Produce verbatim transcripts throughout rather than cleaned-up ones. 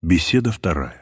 Беседа вторая.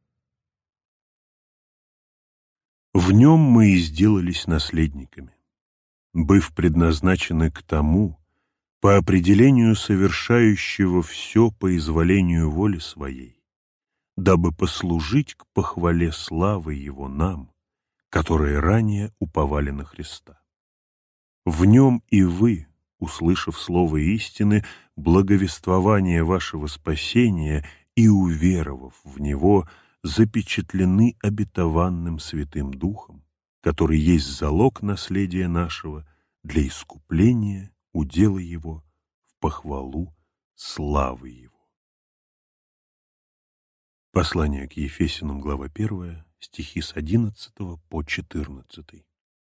В нем мы и сделались наследниками, быв предназначены к тому, по определению совершающего все по изволению воли своей, дабы послужить к похвале славы Его нам, которые ранее уповали на Христа. В нем и вы, услышав слово истины, благовествование вашего спасения и уверовав в него, запечатлены обетованным Святым Духом, который есть залог наследия нашего для искупления удела Его в похвалу славы Его. Послание к Ефесянам, глава первая, стихи с одиннадцатого по четырнадцатый.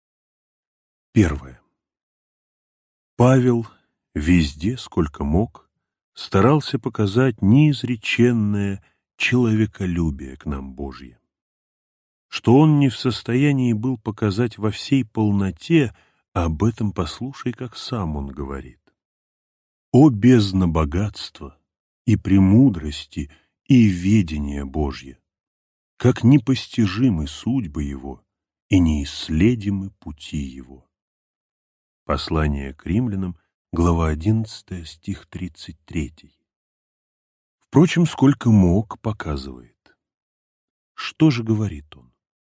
Первое. Павел везде, сколько мог, старался показать неизреченное человеколюбие к нам Божье, что он не в состоянии был показать во всей полноте, а об этом послушай, как сам он говорит. «О бездна богатства и премудрости и ведения Божье, как непостижимы судьбы Его и неисследимы пути Его». Послание к римлянам, глава одиннадцатая, стих тридцать третий. Впрочем, сколько мог, показывает. Что же говорит он?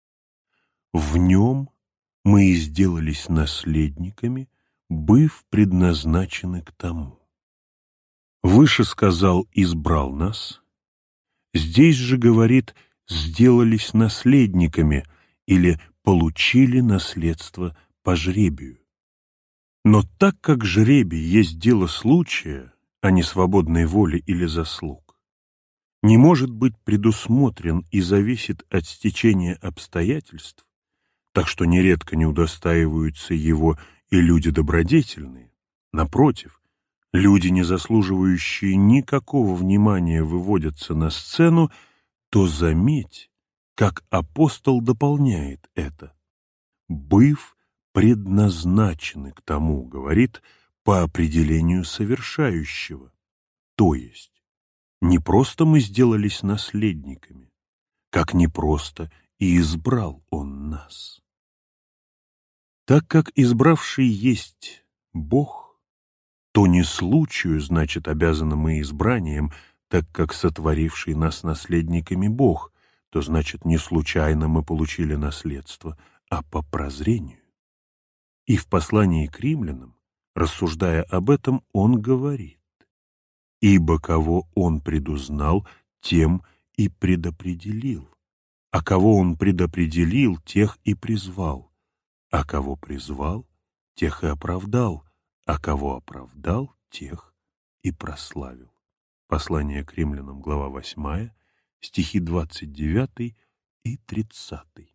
В нем мы и сделались наследниками, быв предназначены к тому. Выше сказал «избрал нас», здесь же говорит «сделались наследниками» или «получили наследство по жребию». Но так как жребий есть дело случая, а не свободной воли или заслуг, не может быть предусмотрен и зависит от стечения обстоятельств, так что нередко не удостаиваются его и люди добродетельные. Напротив, люди, не заслуживающие никакого внимания, выводятся на сцену, то заметь, как апостол дополняет это. «Быв предназначены к тому», говорит, по определению совершающего, то есть не просто мы сделались наследниками, как не просто и избрал Он нас. Так как избравший есть Бог, то не случаю, значит, обязаны мы избранием, так как сотворивший нас наследниками Бог, то значит, не случайно мы получили наследство, а по прозрению. И в послании к римлянам, рассуждая об этом, он говорит: «Ибо кого он предузнал, тем и предопределил, а кого он предопределил, тех и призвал, а кого призвал, тех и оправдал, а кого оправдал, тех и прославил». Послание к римлянам, глава восьмая, стихи двадцать девятый и тридцатый.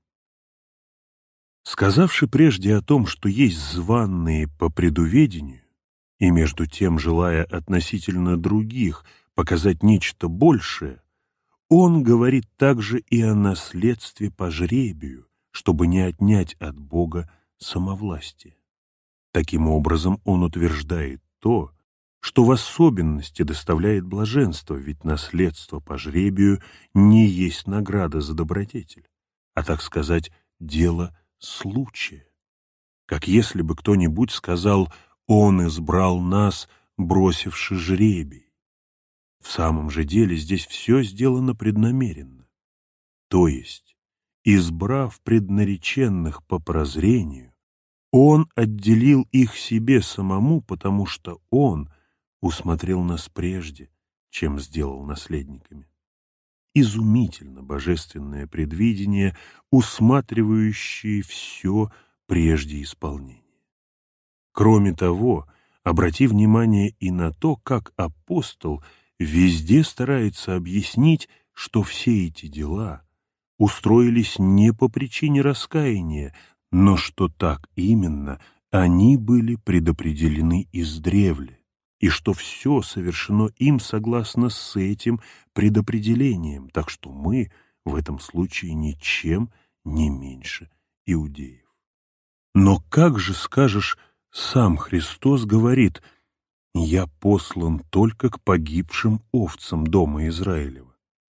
Сказавши прежде о том, что есть званные по предуведению, и между тем, желая относительно других показать нечто большее, он говорит также и о наследстве по жребию, чтобы не отнять от Бога самовластие. Таким образом, он утверждает то, что в особенности доставляет блаженство, ведь наследство по жребию не есть награда за добродетель, а, так сказать, дело случая. Как если бы кто-нибудь сказал: «Он избрал нас, бросивши жребий». В самом же деле здесь все сделано преднамеренно. То есть, избрав преднареченных по прозрению, Он отделил их себе самому, потому что Он усмотрел нас прежде, чем сделал наследниками. Изумительно божественное предвидение, усматривающее все прежде исполнения. Кроме того, обрати внимание и на то, как апостол везде старается объяснить, что все эти дела устроились не по причине раскаяния, но что так именно они были предопределены издревле, и что все совершено им согласно с этим предопределением, так что мы в этом случае ничем не меньше иудеев. Но как же, скажешь, сам Христос говорит: «Я послан только к погибшим овцам дома Израилева».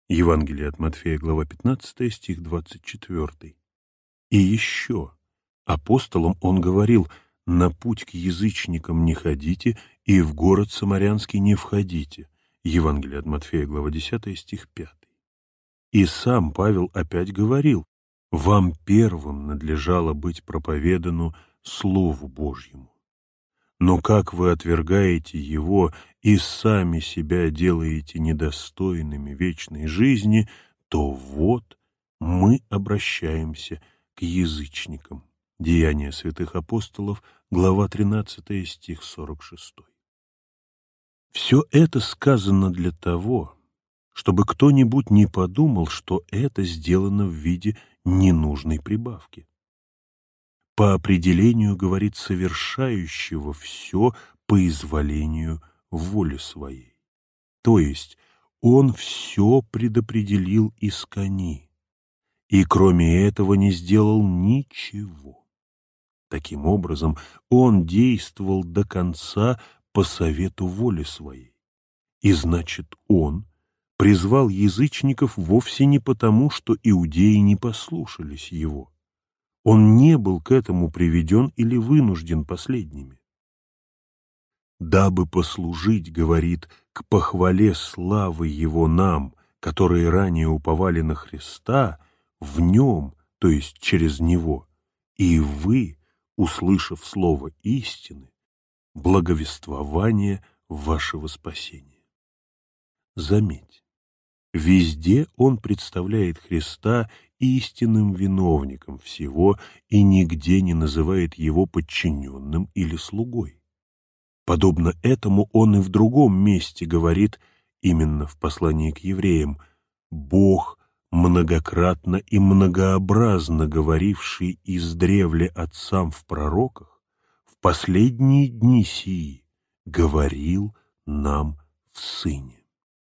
Евангелие от Матфея, глава пятнадцатая, стих двадцать четвёртый. И еще апостолам он говорил: «На путь к язычникам не ходите, и в город Самарянский не входите». Евангелие от Матфея, глава десятая, стих пятый. И сам Павел опять говорил: «Вам первым надлежало быть проповедану Слову Божьему. Но как вы отвергаете его и сами себя делаете недостойными вечной жизни, то вот мы обращаемся к язычникам». Деяния святых апостолов, глава тринадцатая, стих сорок шестой. Все это сказано для того, чтобы кто-нибудь не подумал, что это сделано в виде ненужной прибавки. По определению говорит совершающего все по изволению воли своей. То есть он все предопределил искони, и кроме этого не сделал ничего. Таким образом, он действовал до конца по совету воли своей. И значит, он призвал язычников вовсе не потому, что иудеи не послушались его. Он не был к этому приведен или вынужден последними. «Дабы послужить, — говорит, — к похвале славы его нам, которые ранее уповали на Христа, в нем, то есть через него, и вы, услышав слово истины, благовествование вашего спасения». Заметь, везде он представляет Христа истинным виновником всего и нигде не называет его подчиненным или слугой. Подобно этому он и в другом месте говорит, именно в послании к евреям: «Бог, многократно и многообразно говоривший издревле отцам в пророках, в последние дни сии говорил нам в Сыне».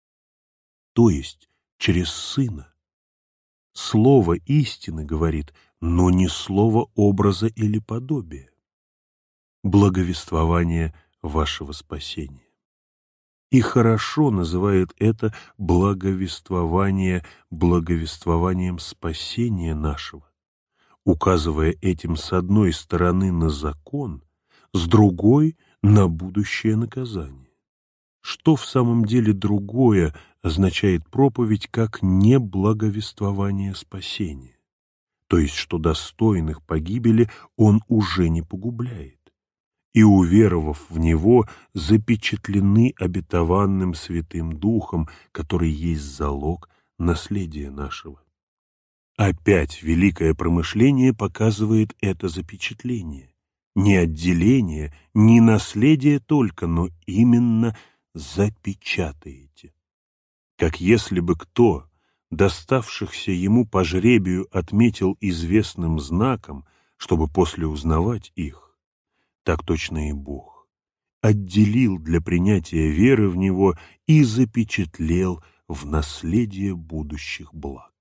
То есть через Сына. Слово истины говорит, но не слово образа или подобия. Благовествование вашего спасения. И хорошо называет это благовествование благовествованием спасения нашего, указывая этим с одной стороны на закон, с другой — на будущее наказание. Что в самом деле другое означает проповедь, как не благовествование спасения? То есть, что достойных погибели он уже не погубляет, и, уверовав в него, запечатлены обетованным Святым Духом, который есть залог наследия нашего. Опять великое промышление показывает это запечатление. Не отделение, не наследие только, но именно запечатаете. Как если бы кто, доставшихся ему по жребию, отметил известным знаком, чтобы после узнавать их, так точно и Бог отделил для принятия веры в Него и запечатлел в наследие будущих благ.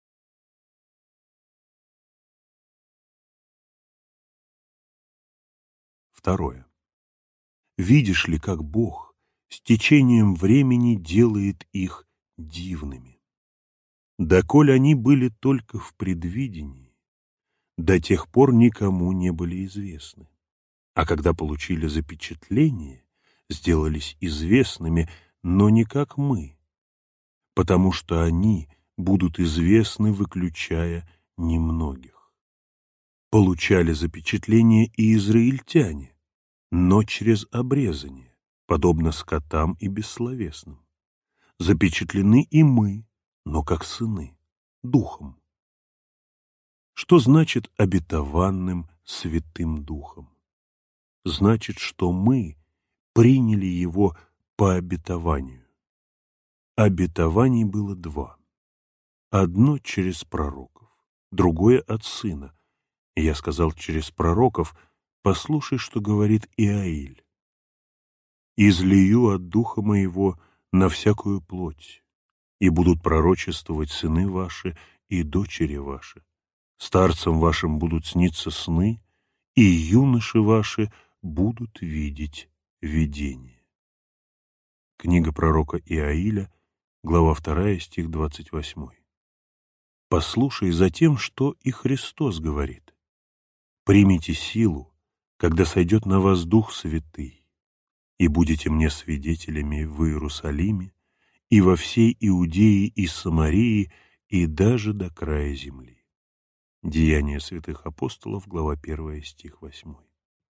Второе. Видишь ли, как Бог с течением времени делает их дивными? Доколе они были только в предвидении, до тех пор никому не были известны. А когда получили запечатление, сделались известными, но не как мы, потому что они будут известны, выключая немногих. Получали запечатление и израильтяне, но через обрезание, подобно скотам и бессловесным. Запечатлены и мы, но как сыны, духом. Что значит обетованным Святым Духом? Значит, что мы приняли его по обетованию. Обетований было два. Одно через пророков, другое от Сына. И я сказал через пророков: послушай, что говорит Иаиль. «Излию от духа моего на всякую плоть, и будут пророчествовать сыны ваши и дочери ваши. Старцам вашим будут сниться сны, и юноши ваши будут видеть видение». Книга пророка Иаиля, глава вторая, стих двадцать восьмой. Послушай затем, что и Христос говорит. «Примите силу, когда сойдет на вас Дух Святый, и будете мне свидетелями в Иерусалиме и во всей Иудее и Самарии и даже до края земли». Деяния святых апостолов, глава первая, стих восьмой.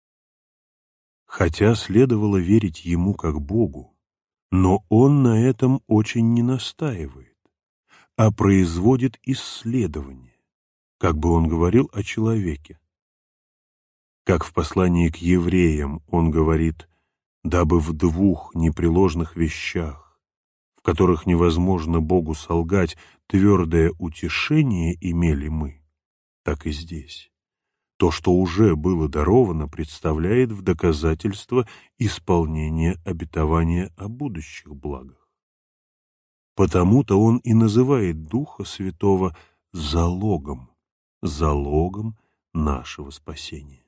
Хотя следовало верить Ему как Богу, но Он на этом очень не настаивает, а производит исследование, как бы Он говорил о человеке. Как в послании к евреям Он говорит: «Дабы в двух непреложных вещах, в которых невозможно Богу солгать, твердое утешение имели мы», так и здесь. То, что уже было даровано, представляет в доказательство исполнения обетования о будущих благах. Потому-то Он и называет Духа Святого залогом, залогом нашего спасения.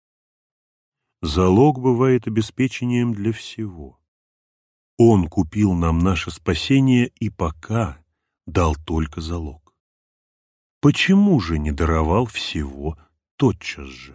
Залог бывает обеспечением для всего. Он купил нам наше спасение и пока дал только залог. Почему же не даровал всего тотчас же?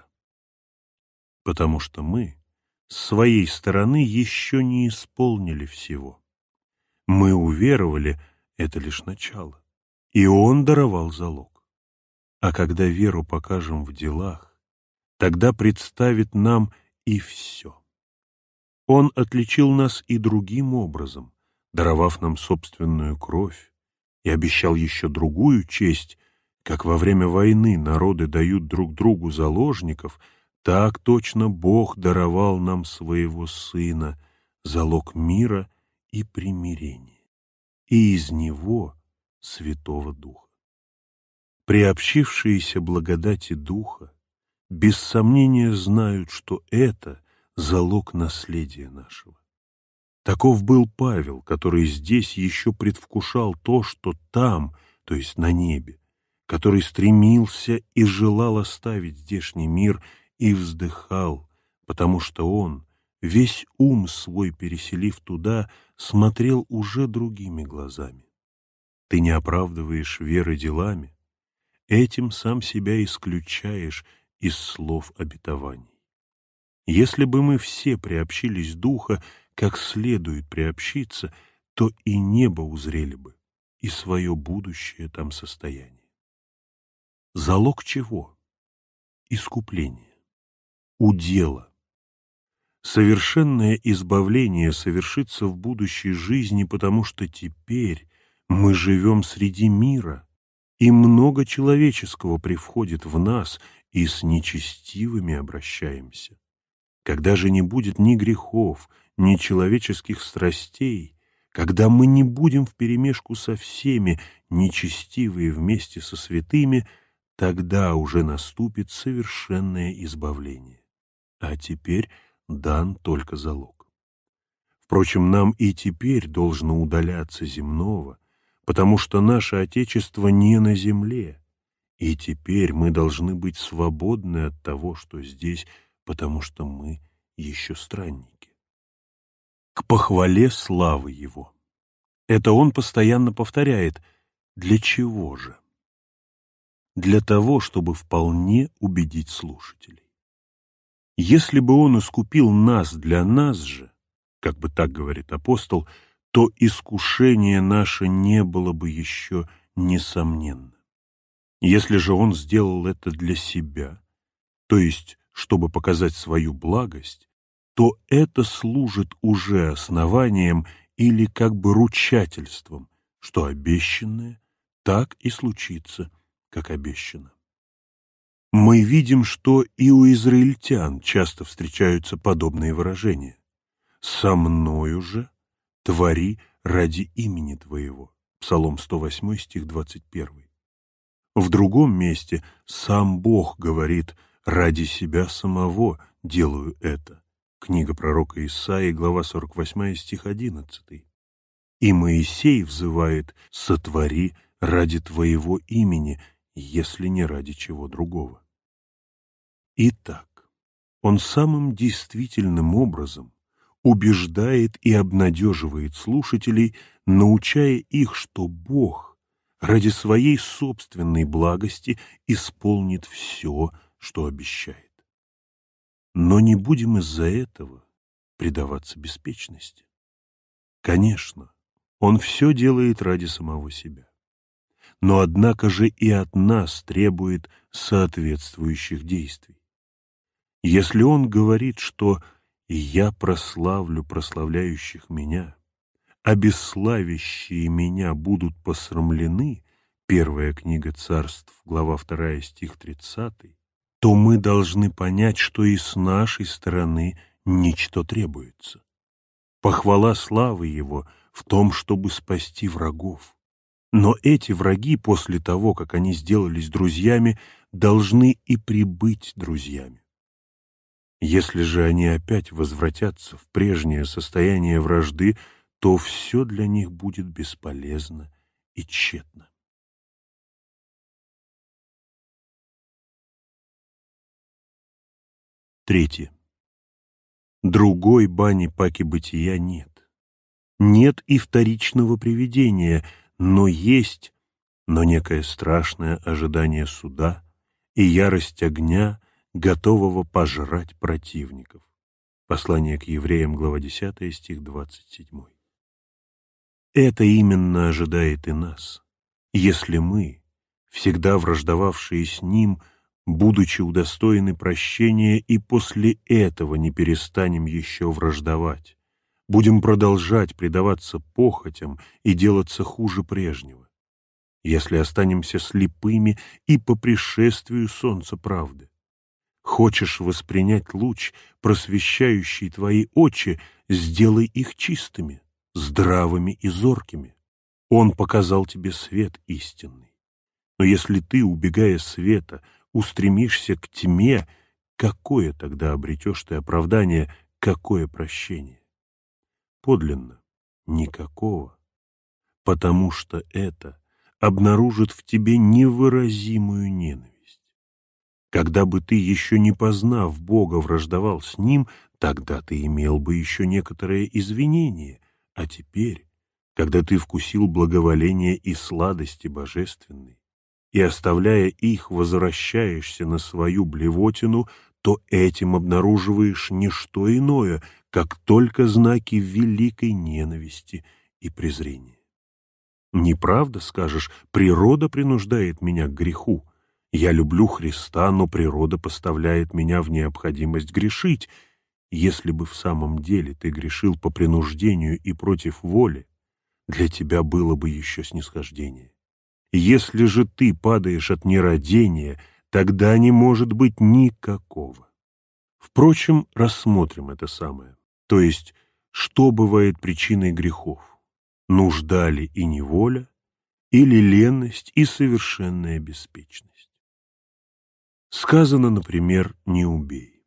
Потому что мы с своей стороны еще не исполнили всего. Мы уверовали, это лишь начало, и Он даровал залог. А когда веру покажем в делах, тогда представит нам и все. Он отличил нас и другим образом, даровав нам собственную кровь, и обещал еще другую честь. Как во время войны народы дают друг другу заложников, так точно Бог даровал нам своего Сына, залог мира и примирения, и из Него Святого Духа. Приобщившиеся благодати Духа без сомнения знают, что это залог наследия нашего. Таков был Павел, который здесь еще предвкушал то, что там, то есть на небе, который стремился и желал оставить здешний мир и вздыхал, потому что он, весь ум свой переселив туда, смотрел уже другими глазами. Ты не оправдываешь веры делами, этим сам себя исключаешь из слов обетований. Если бы мы все приобщились Духа, как следует приобщиться, то и небо узрели бы, и свое будущее там состояние. Залог чего? Искупление, удела. Совершенное избавление совершится в будущей жизни, потому что теперь мы живем среди мира, и много человеческого привходит в нас, и с нечестивыми обращаемся. Когда же не будет ни грехов, ни человеческих страстей, когда мы не будем вперемешку со всеми, нечестивые вместе со святыми, тогда уже наступит совершенное избавление. А теперь дан только залог. Впрочем, нам и теперь должно удаляться земного, потому что наше Отечество не на земле, и теперь мы должны быть свободны от того, что здесь, потому что мы еще странники. К похвале славы Его. Это Он постоянно повторяет. Для чего же? Для того, чтобы вполне убедить слушателей. Если бы Он искупил нас для нас же, как бы так говорит апостол, то искушение наше не было бы еще несомненно. Если же Он сделал это для себя, то есть чтобы показать свою благость, то это служит уже основанием или как бы ручательством, что обещанное так и случится, как обещано. Мы видим, что и у израильтян часто встречаются подобные выражения. «Со мною же твори ради имени Твоего» Псалом сто восемь, стих двадцать один. В другом месте сам Бог говорит: «Ради себя самого делаю это» Книга пророка Исаии, глава сорок восемь, стих одиннадцатый. И Моисей взывает: «Сотвори ради Твоего имени, если не ради чего другого». Итак, Он самым действительным образом убеждает и обнадеживает слушателей, научая их, что Бог ради своей собственной благости исполнит все, что обещает. Но не будем из-за этого предаваться беспечности. Конечно, Он все делает ради самого себя, но однако же и от нас требует соответствующих действий. Если Он говорит, что «я прославлю прославляющих меня», а бесславящие меня будут посрамлены, первая книга Царств, глава вторая, стих тридцатый, то мы должны понять, что и с нашей стороны ничто требуется. Похвала славы Его в том, чтобы спасти врагов. Но эти враги после того, как они сделались друзьями, должны и прибыть друзьями. Если же они опять возвратятся в прежнее состояние вражды, то все для них будет бесполезно и тщетно. Третье. Другой бани паки бытия нет. Нет и вторичного привидения, но есть, но некое страшное ожидание суда и ярость огня, готового пожрать противников. Послание к евреям, глава десятая, стих двадцать седьмой. Это именно ожидает и нас, если мы, всегда враждовавшие с Ним, будучи удостоены прощения, и после этого не перестанем еще враждовать, будем продолжать предаваться похотям и делаться хуже прежнего, если останемся слепыми и по пришествию солнца правды. Хочешь воспринять луч, просвещающий твои очи, сделай их чистыми, здравыми и зоркими. Он показал тебе свет истинный. Но если ты, убегая света, устремишься к тьме, какое тогда обретешь ты оправдание, какое прощение? Подлинно никакого, потому что это обнаружит в тебе невыразимую ненависть. Когда бы ты, еще не познав Бога, враждовал с Ним, тогда ты имел бы еще некоторое извинение, а теперь, когда ты вкусил благоволение и сладости божественной, и, оставляя их, возвращаешься на свою блевотину, то этим обнаруживаешь не что иное, как только знаки великой ненависти и презрения. Неправда, скажешь, природа принуждает меня к греху. Я люблю Христа, но природа поставляет меня в необходимость грешить. Если бы в самом деле ты грешил по принуждению и против воли, для тебя было бы еще снисхождение. Если же ты падаешь от нерадения, тогда не может быть никакого. Впрочем, рассмотрим это самое. То есть, что бывает причиной грехов? Нужда ли и неволя, или ленность и совершенная беспечность? Сказано, например, «не убей».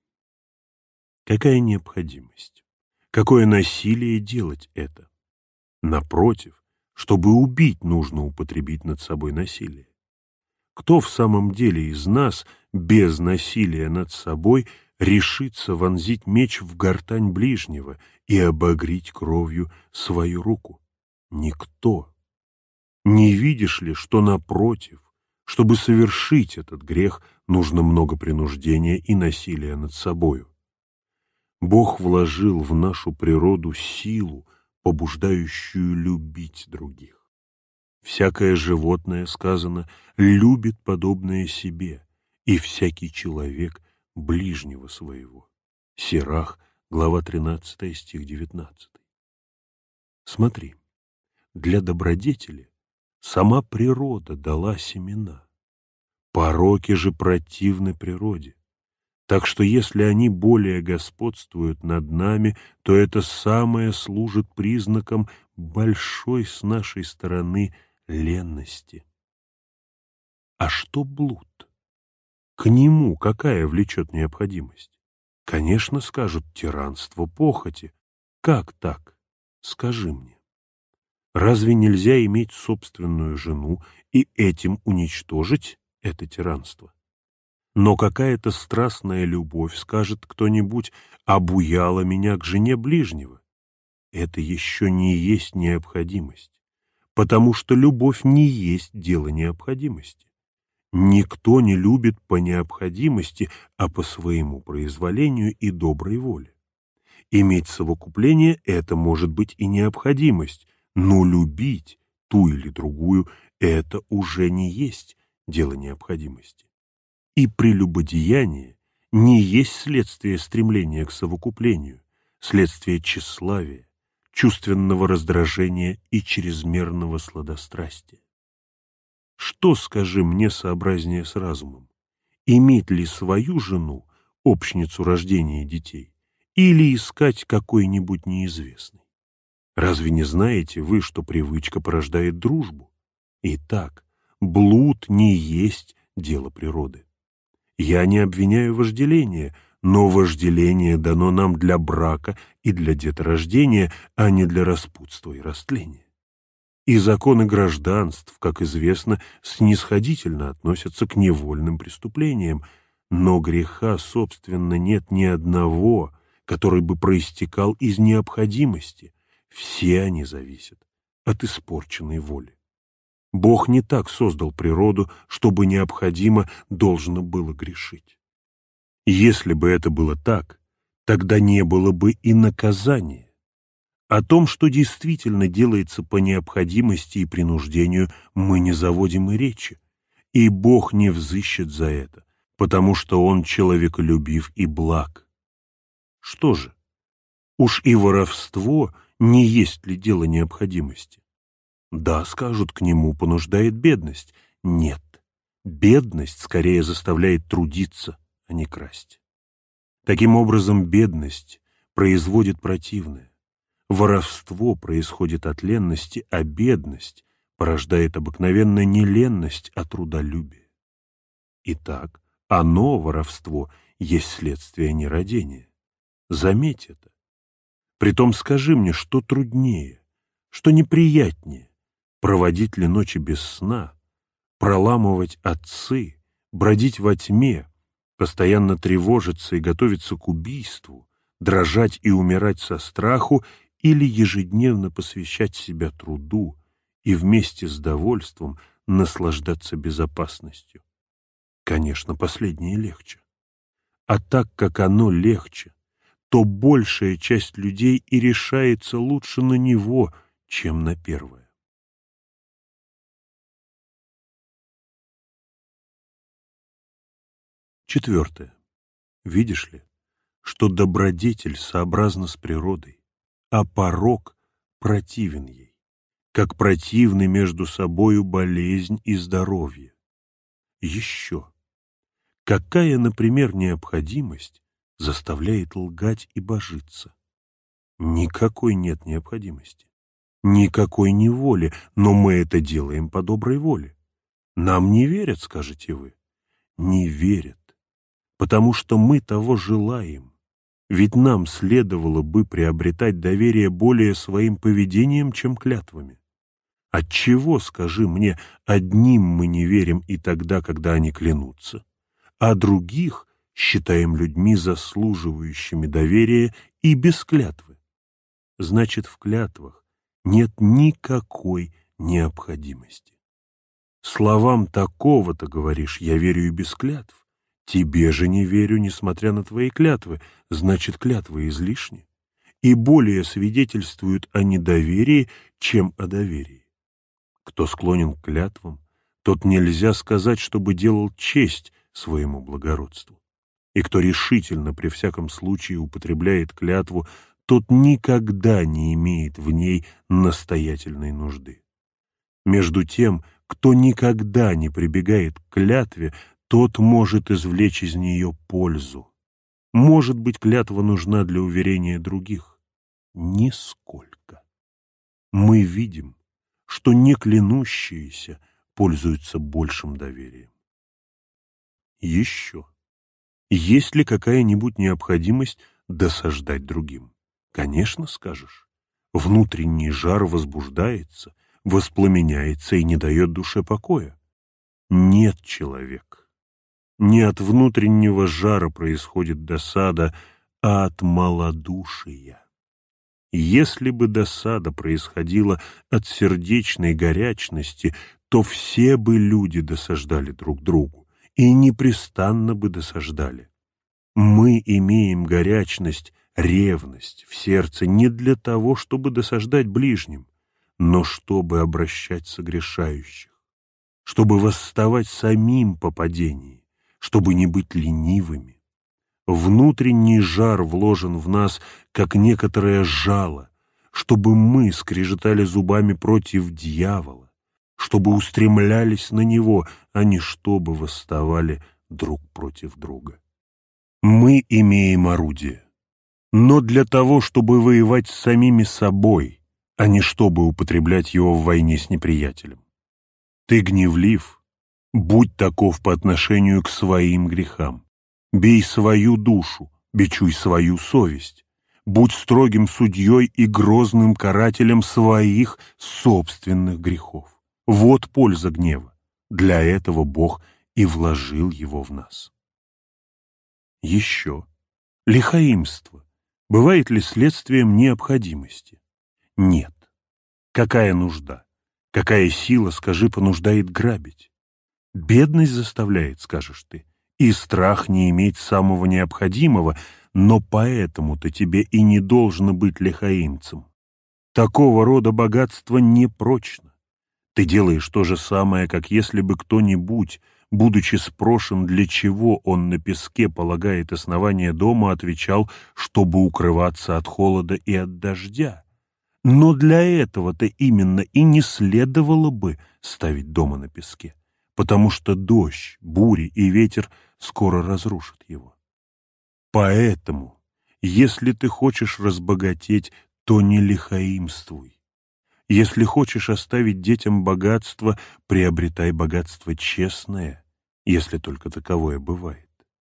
Какая необходимость? Какое насилие делать это? Напротив, чтобы убить, нужно употребить над собой насилие. Кто в самом деле из нас без насилия над собой решится вонзить меч в гортань ближнего и обогреть кровью свою руку? Никто. Не видишь ли, что напротив, чтобы совершить этот грех, нужно много принуждения и насилия над собою? Бог вложил в нашу природу силу, побуждающую любить других. Всякое животное, сказано, любит подобное себе, и всякий человек ближнего своего. Сирах, глава тринадцатая, стих девятнадцатый. Смотри, для добродетели сама природа дала семена. Пороки же противны природе. Так что если они более господствуют над нами, то это самое служит признаком большой с нашей стороны ленности. А что блуд? К нему какая влечет необходимость? Конечно, скажут, тиранство похоти. Как так? Скажи мне. Разве нельзя иметь собственную жену и этим уничтожить это тиранство? Но какая-то страстная любовь, скажет кто-нибудь, обуяла меня к жене ближнего. Это еще не есть необходимость, потому что любовь не есть дело необходимости. Никто не любит по необходимости, а по своему произволению и доброй воле. Иметь совокупление — это может быть и необходимость, но любить ту или другую — это уже не есть дело необходимости. И прелюбодеяние не есть следствие стремления к совокуплению, следствие тщеславия, чувственного раздражения и чрезмерного сладострастия. Что, скажи мне, сообразнее с разумом? Иметь ли свою жену, общницу рождения детей, или искать какой-нибудь неизвестный? Разве не знаете вы, что привычка порождает дружбу? Итак, блуд не есть дело природы. Я не обвиняю вожделение, но вожделение дано нам для брака и для деторождения, а не для распутства и растления. И законы гражданств, как известно, снисходительно относятся к невольным преступлениям, но греха, собственно, нет ни одного, который бы проистекал из необходимости. Все они зависят от испорченной воли. Бог не так создал природу, чтобы необходимо должно было грешить. Если бы это было так, тогда не было бы и наказания. О том, что действительно делается по необходимости и принуждению, мы не заводим и речи, и Бог не взыщет за это, потому что Он человеколюбив и благ. Что же, уж и воровство не есть ли дело необходимости? Да, скажут, к нему понуждает бедность. Нет, бедность скорее заставляет трудиться, а не красть. Таким образом, бедность производит противное. Воровство происходит от ленности, а бедность порождает обыкновенно не ленность, а трудолюбие. Итак, оно, воровство, есть следствие нерадения. Заметь это. Притом скажи мне, что труднее, что неприятнее, проводить ли ночи без сна, проламывать отцы, бродить во тьме, постоянно тревожиться и готовиться к убийству, дрожать и умирать со страху, или ежедневно посвящать себя труду и вместе с довольством наслаждаться безопасностью? Конечно, последнее легче. А так как оно легче, то большая часть людей и решается лучше на него, чем на первое. Четвертое. Видишь ли, что добродетель сообразна с природой, а порок противен ей, как противны между собою болезнь и здоровье. Еще. Какая, например, необходимость заставляет лгать и божиться? Никакой нет необходимости, никакой неволи, но мы это делаем по доброй воле. Нам не верят, скажете вы. Не верят, потому что мы того желаем. Ведь нам следовало бы приобретать доверие более своим поведением, чем клятвами. Отчего, скажи мне, одним мы не верим и тогда, когда они клянутся, а других считаем людьми, заслуживающими доверия и без клятвы? Значит, в клятвах нет никакой необходимости. Словам такого-то говоришь: я верю и без клятв. Тебе же не верю, несмотря на твои клятвы, значит, клятвы излишни и более свидетельствуют о недоверии, чем о доверии. Кто склонен к клятвам, тот нельзя сказать, чтобы делал честь своему благородству. И кто решительно при всяком случае употребляет клятву, тот никогда не имеет в ней настоятельной нужды. Между тем, кто никогда не прибегает к клятве, тот может извлечь из нее пользу. Может быть, клятва нужна для уверения других? Нисколько. Мы видим, что не клянущиеся пользуются большим доверием. Еще. Есть ли какая-нибудь необходимость досаждать другим? Конечно, скажешь. Внутренний жар возбуждается, воспламеняется и не дает душе покоя. Нет, человек. Не от внутреннего жара происходит досада, а от малодушия. Если бы досада происходила от сердечной горячности, то все бы люди досаждали друг другу и непрестанно бы досаждали. Мы имеем горячность, ревность в сердце не для того, чтобы досаждать ближним, но чтобы обращать согрешающих, чтобы восставать самим по падении, чтобы не быть ленивыми. Внутренний жар вложен в нас, как некоторое жало, чтобы мы скрежетали зубами против дьявола, чтобы устремлялись на него, а не чтобы восставали друг против друга. Мы имеем орудие, но для того, чтобы воевать с самими собой, а не чтобы употреблять его в войне с неприятелем. Ты гневлив, будь таков по отношению к своим грехам. Бей свою душу, бичуй свою совесть. Будь строгим судьей и грозным карателем своих собственных грехов. Вот польза гнева. Для этого Бог и вложил его в нас. Еще. Лихаимство. Бывает ли следствием необходимости? Нет. Какая нужда? Какая сила, скажи, понуждает грабить? Бедность заставляет, скажешь ты, и страх не иметь самого необходимого, но поэтому-то тебе и не должно быть лихаимцем. Такого рода богатство непрочно. Ты делаешь то же самое, как если бы кто-нибудь, будучи спрошен, для чего он на песке полагает основание дома, отвечал, чтобы укрываться от холода и от дождя. Но для этого-то именно и не следовало бы ставить дома на песке, потому что дождь, бури и ветер скоро разрушат его. Поэтому, если ты хочешь разбогатеть, то не лихаимствуй. Если хочешь оставить детям богатство, приобретай богатство честное, если только таковое бывает.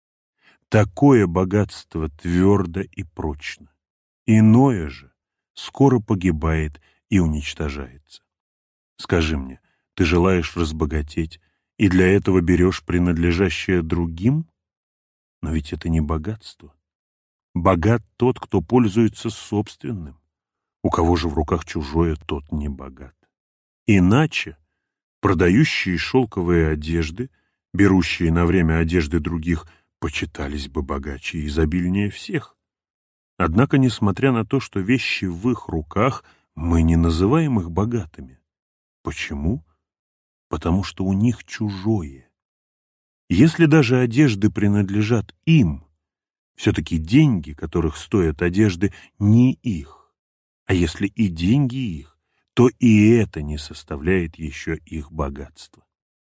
Такое богатство твердо и прочно. Иное же скоро погибает и уничтожается. Скажи мне, ты желаешь разбогатеть, и для этого берешь принадлежащее другим? Но ведь это не богатство. Богат тот, кто пользуется собственным. У кого же в руках чужое, тот не богат. Иначе продающие шелковые одежды, берущие на время одежды других, почитались бы богаче и изобильнее всех. Однако, несмотря на то, что вещи в их руках, мы не называем их богатыми. Почему? Потому что у них чужое. Если даже одежды принадлежат им, все-таки деньги, которых стоят одежды, не их. А если и деньги их, то и это не составляет еще их богатства.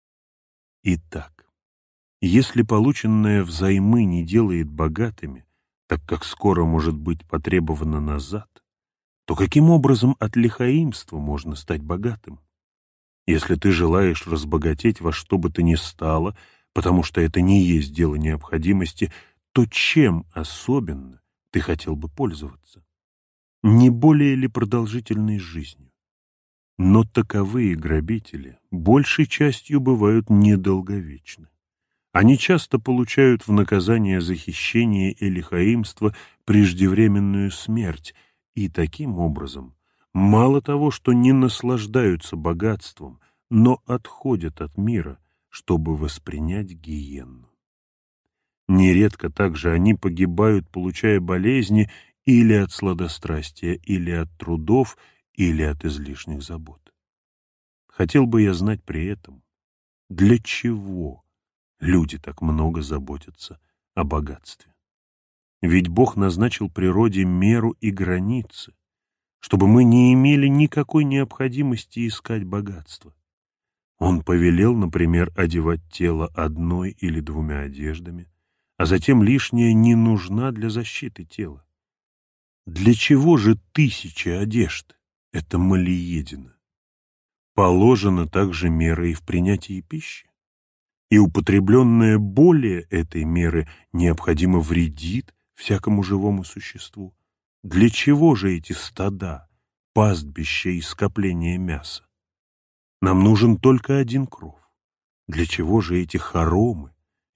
Итак, если полученное взаймы не делает богатыми, так как скоро может быть потребовано назад, то каким образом от лихаимства можно стать богатым? Если ты желаешь разбогатеть во что бы то ни стало, потому что это не есть дело необходимости, то чем особенно ты хотел бы пользоваться? Не более ли продолжительной жизнью? Но таковые грабители большей частью бывают недолговечны. Они часто получают в наказание за хищение и лихаимство преждевременную смерть, и таким образом мало того, что не наслаждаются богатством, но отходят от мира, чтобы воспринять гиенну. Нередко также они погибают, получая болезни или от сладострастия, или от трудов, или от излишних забот. Хотел бы я знать при этом, для чего люди так много заботятся о богатстве. Ведь Бог назначил природе меру и границы, чтобы мы не имели никакой необходимости искать богатство. Он повелел, например, одевать тело одной или двумя одеждами, а затем лишняя не нужна для защиты тела. Для чего же тысячи одежд? Это малоедино. Положена также мера и в принятии пищи. И употребленная более этой меры необходимо вредит всякому живому существу. Для чего же эти стада, пастбища и скопления мяса? Нам нужен только один кров. Для чего же эти хоромы,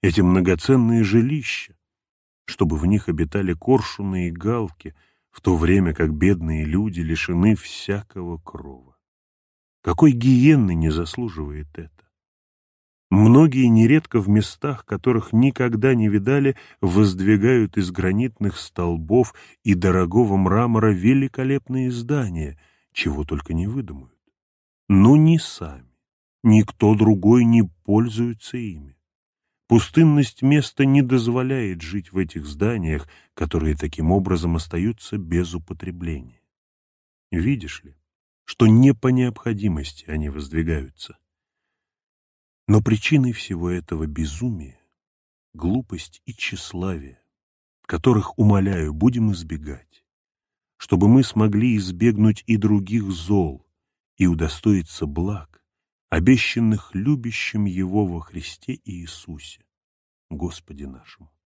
эти многоценные жилища, чтобы в них обитали коршуны и галки, в то время как бедные люди лишены всякого крова. Какой гиенны не заслуживает это? Многие нередко в местах, которых никогда не видали, воздвигают из гранитных столбов и дорогого мрамора великолепные здания, чего только не выдумают. Но ни сами, никто другой не пользуется ими. Пустынность места не дозволяет жить в этих зданиях, которые таким образом остаются без употребления. Видишь ли, что не по необходимости они воздвигаются. Но причиной всего этого безумия — глупость и тщеславие, которых, умоляю, будем избегать, чтобы мы смогли избегнуть и других зол и удостоиться благ, обещанных любящим Его во Христе Иисусе, Господе нашему.